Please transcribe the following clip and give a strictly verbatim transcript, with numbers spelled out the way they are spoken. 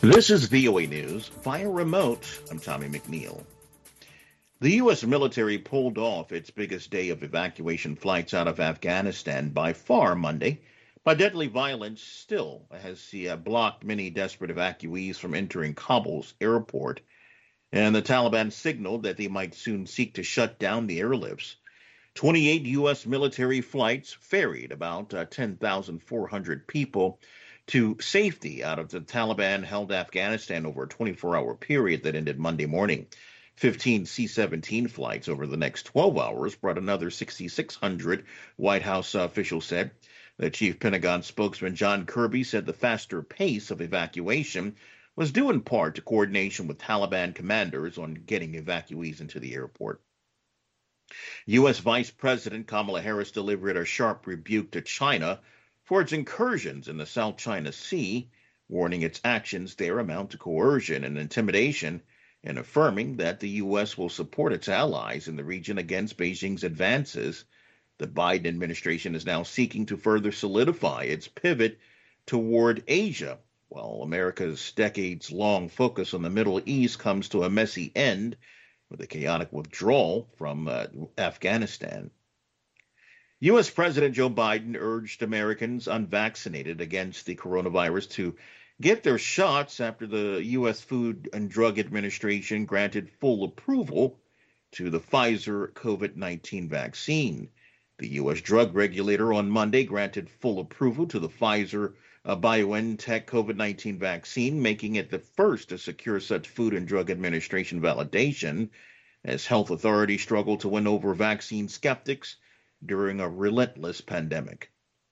This is V O A News via remote. I'm Tommy McNeil. The U S military pulled off its biggest day of evacuation flights out of Afghanistan by far Monday, but deadly violence still has uh, blocked many desperate evacuees from entering Kabul's airport, and the Taliban signaled that they might soon seek to shut down the airlifts. twenty-eight U S military flights ferried about uh, ten thousand four hundred people to safety out of the Taliban held Afghanistan over a twenty-four hour period that ended Monday morning. fifteen C seventeen flights over the next twelve hours brought another six thousand six hundred, White House officials said. The chief Pentagon spokesman John Kirby said the faster pace of evacuation was due in part to coordination with Taliban commanders on getting evacuees into the airport. U S. Vice President Kamala Harris delivered a sharp rebuke to China for its incursions in the South China Sea, warning its actions there amount to coercion and intimidation, and affirming that the U S will support its allies in the region against Beijing's advances. The Biden administration is now seeking to further solidify its pivot toward Asia, while America's decades-long focus on the Middle East comes to a messy end with a chaotic withdrawal from uh, Afghanistan. U S. President Joe Biden urged Americans unvaccinated against the coronavirus to get their shots after the U S. Food and Drug Administration granted full approval to the Pfizer COVID nineteen vaccine. The U S drug regulator on Monday granted full approval to the Pfizer uh, BioNTech COVID nineteen vaccine, making it the first to secure such Food and Drug Administration validation as health authorities struggle to win over vaccine skeptics during a relentless pandemic.